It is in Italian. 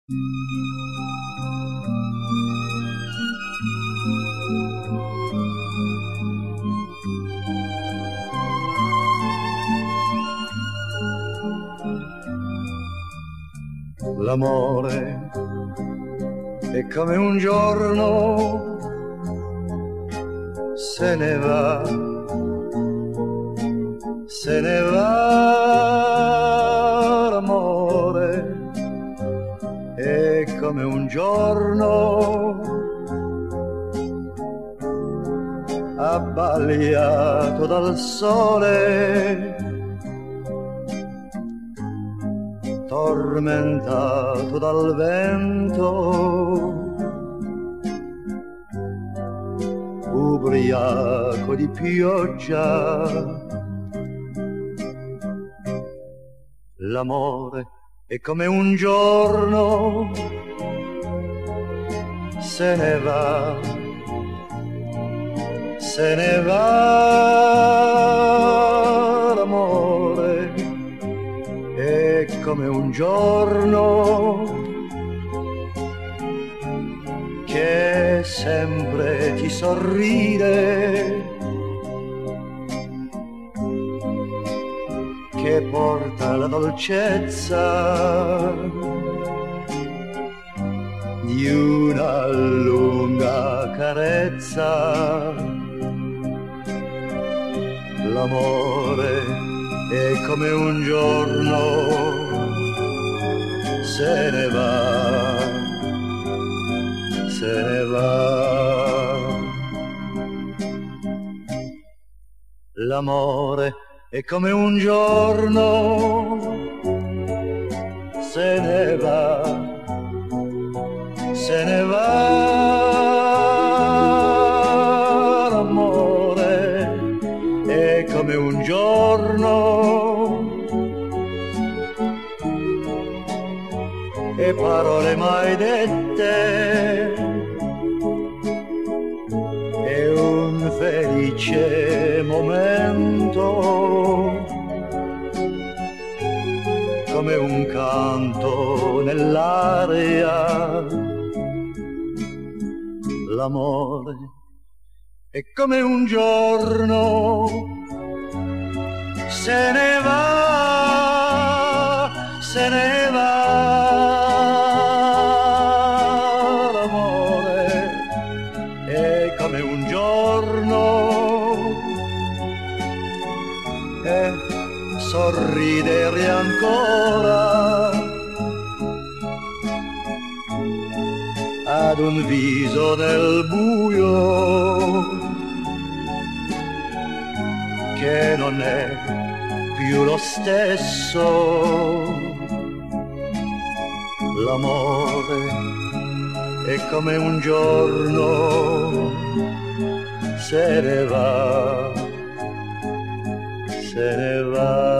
L'amore è come un giorno se ne va, se ne va. L'amore è come un giorno abbagliato dal sole, tormentato dal vento, ubriaco di pioggia. L'amore è come un giorno se ne va, se ne va. L'amore è come un giorno che sempre ti sorride, che porta la dolcezza di una lunga carezza. L'amore è come un giorno se ne va, se ne va. L'amore è come un giorno se ne va, se ne va. L'amore è come un giorno e parole mai dette e un felice momento come un canto nell'aria. L'amore è come un giorno se ne va, se ne va. L'amore è come un giorno e sorridere ancora ad un viso nel buio che non è più lo stesso. L'amore è come un giorno se ne va, se ne va.